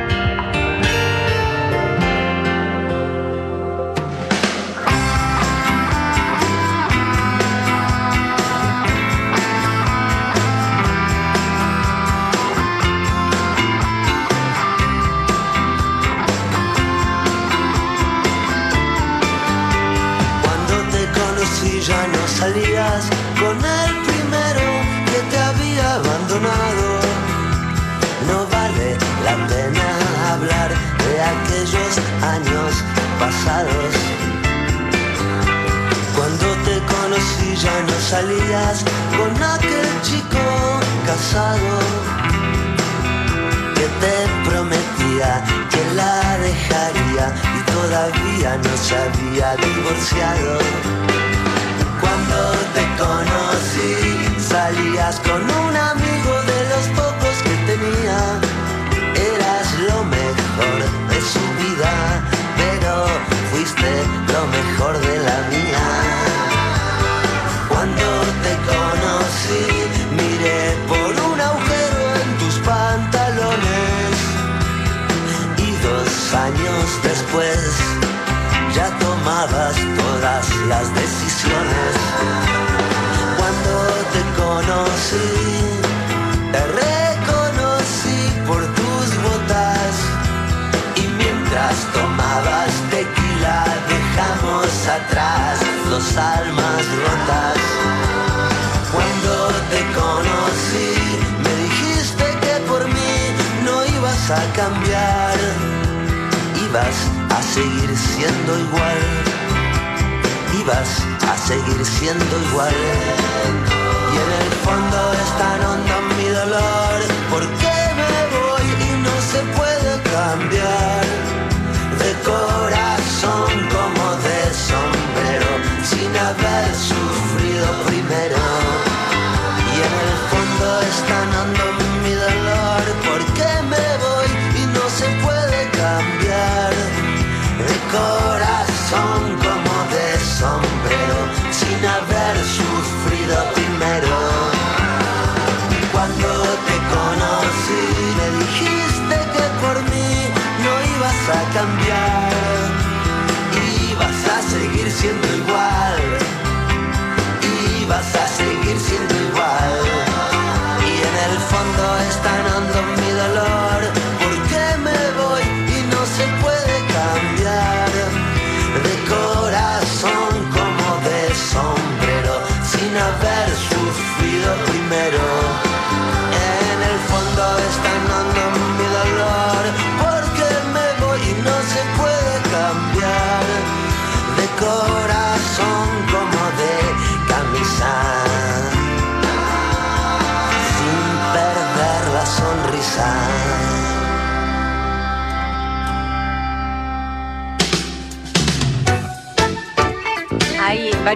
Ya no salías con el primero que te había abandonado. No vale la pena hablar de aquellos años pasados. Cuando te conocí ya no salías con aquel chico casado que te prometía que la dejaría y todavía no se había divorciado. Cuando te conocí, salías con un amigo de los pocos que tenía. Eras lo mejor de su vida, pero fuiste lo mejor de la mía. Cuando te conocí, miré por un agujero en tus pantalones. Y 2 años después, ya tomabas todas las decisiones. Cuando te conocí, te reconocí por tus botas. Y mientras tomabas tequila, dejamos atrás 2 almas rotas. Cuando te conocí, me dijiste que por mí no ibas a cambiar. Ibas a seguir siendo igual. Ibas a seguir siendo igual. Y en el fondo es tan hondo mi dolor. ¿Por qué me voy y no se puede cambiar? De corazón como de sombrero, sin haber sufrido primero. Y en el fondo es tan hondo mi dolor. ¿Por qué me voy y no se puede cambiar? De corazón como de sombrero, sin haber sufrido primero. Cuando te conocí, me dijiste que por mí no ibas a cambiar. Ibas a seguir siendo igual. Ibas a seguir siendo igual. Y en el fondo es tan hondo mi dolor. ¿Por qué me voy y no se puede cambiar? De corazón como de sombrero, sin haber sufrido primero. En el fondo es tan hondo mi dolor. ¿Por qué me voy y no se puede cambiar? De corazón como de camisa, sin perder la sonrisa.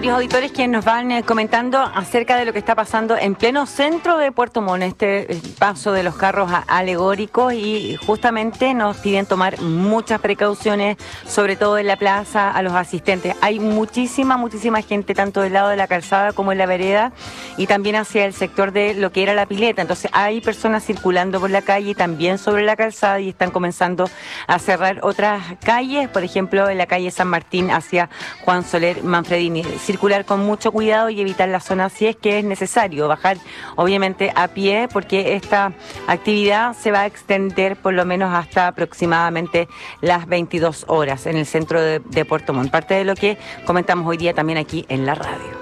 Varios auditores que nos van comentando acerca de lo que está pasando en pleno centro de Puerto Montt, este paso de los carros alegóricos, y justamente nos piden tomar muchas precauciones, sobre todo en la plaza, a los asistentes. Hay muchísima gente, tanto del lado de la calzada como en la vereda, y también hacia el sector de lo que era la pileta. Entonces hay personas circulando por la calle y también sobre la calzada, y están comenzando a cerrar otras calles, por ejemplo en la calle San Martín hacia Juan Soler Manfredini. Circular con mucho cuidado y evitar la zona si es que es necesario. Bajar obviamente a pie, porque esta actividad se va a extender por lo menos hasta aproximadamente las 22 horas en el centro de Puerto Montt. Parte de lo que comentamos hoy día también aquí en la radio.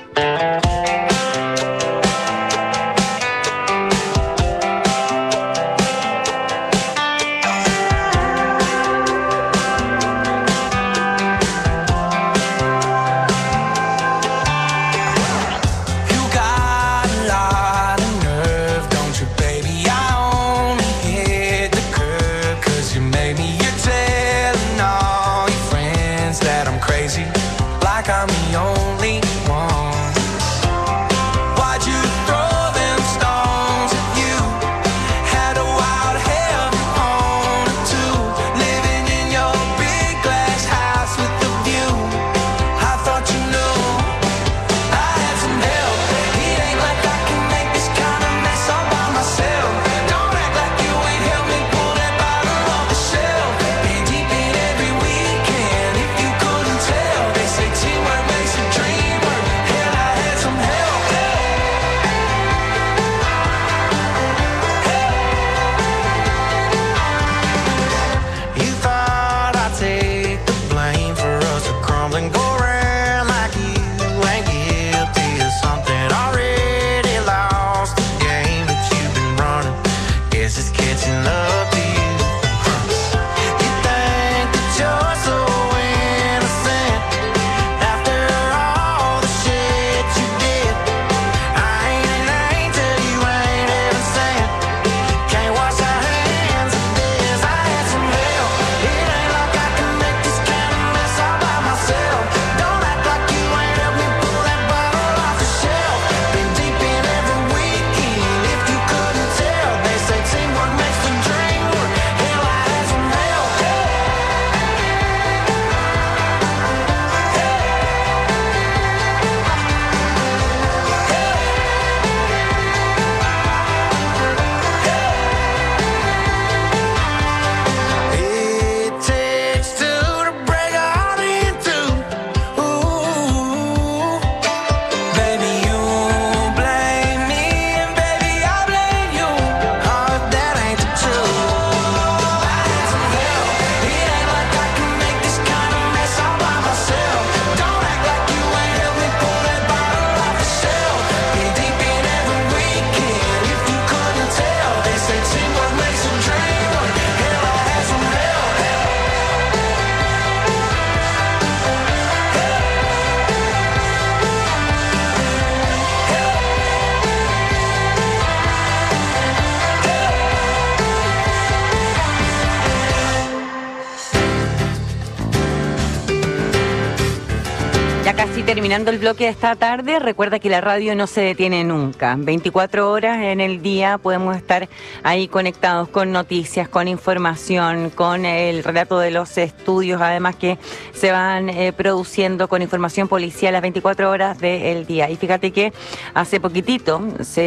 Terminando el bloque de esta tarde, recuerda que la radio no se detiene nunca. 24 horas en el día podemos estar ahí conectados con noticias, con información, con el relato de los estudios, además que se van produciendo con información policial las 24 horas del día. Y fíjate que hace poquitito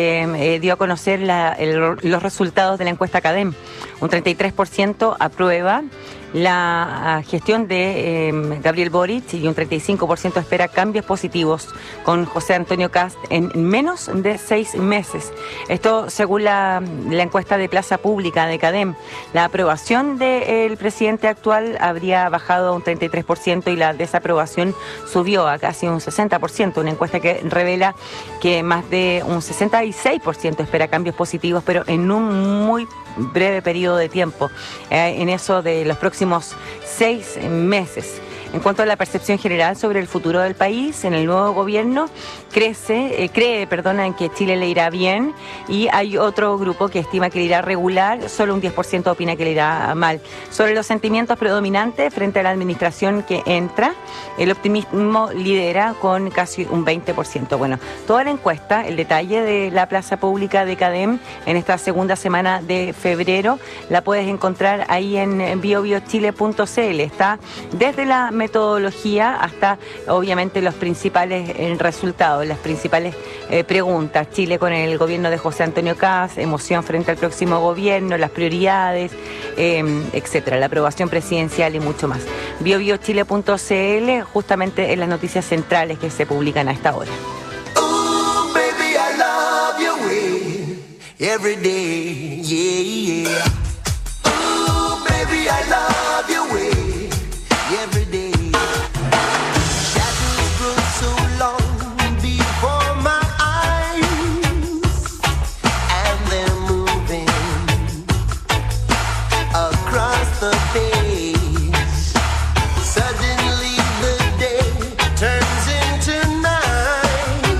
se dio a conocer los resultados de la encuesta CADEM. Un 33% aprueba la gestión de Gabriel Boric y un 35% espera cambios positivos con José Antonio Kast en menos de 6 meses. Esto según la encuesta de Plaza Pública de CADEM. La aprobación del presidente actual habría bajado a un 33% y la desaprobación subió a casi un 60%. Una encuesta que revela que más de un 66% espera cambios positivos, pero en un muy breve periodo de tiempo, en eso de los próximos 6 meses. En cuanto a la percepción general sobre el futuro del país, en el nuevo gobierno cree en que Chile le irá bien, y hay otro grupo que estima que le irá regular, solo un 10% opina que le irá mal. Sobre los sentimientos predominantes frente a la administración que entra, el optimismo lidera con casi un 20%. Bueno, toda la encuesta, el detalle de la plaza pública de CADEM en esta segunda semana de febrero, la puedes encontrar ahí en biobiochile.cl. Está desde la metodología hasta, obviamente, los principales resultados, las principales preguntas. Chile con el gobierno de José Antonio Kast, emoción frente al próximo gobierno, las prioridades, etcétera, la aprobación presidencial y mucho más. biobiochile.cl, justamente en las noticias centrales que se publican a esta hora. Ooh, baby, I love your way every day, yeah, yeah. Ooh, baby, I love your way every day. Shadows grow so long before my eyes, and they're moving across the page. Suddenly the day turns into night,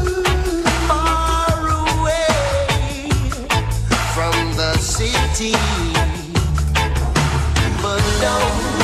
far away from the city. But don't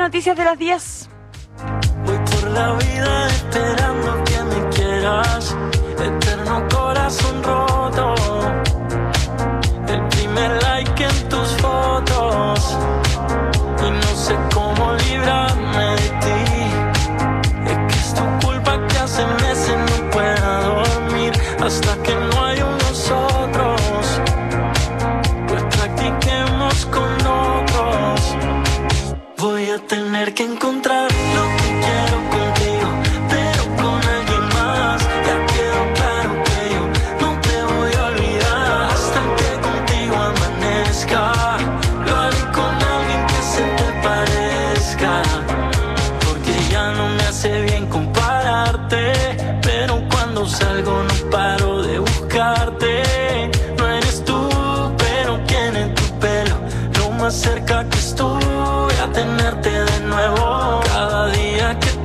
noticias de las 10. Voy por la vida esperando que me quieras, eterno corazón roto, el primer like en tus fotos, y no sé cómo librarme de ti. Es que es tu culpa que hace meses no pueda dormir hasta que no hay un nosotros, pues practiquemos con otros. Voy a tener que encontrar lo que quiero contigo, pero con alguien más. Ya quedó claro que yo no te voy a olvidar hasta que contigo amanezca. Lo haré con alguien que se te parezca, porque ya no me hace bien compararte, pero cuando salgo no paro de buscarte. No eres tú, pero tiene tu pelo, lo más cerca que estuve a tenerte de nuevo. Cada día que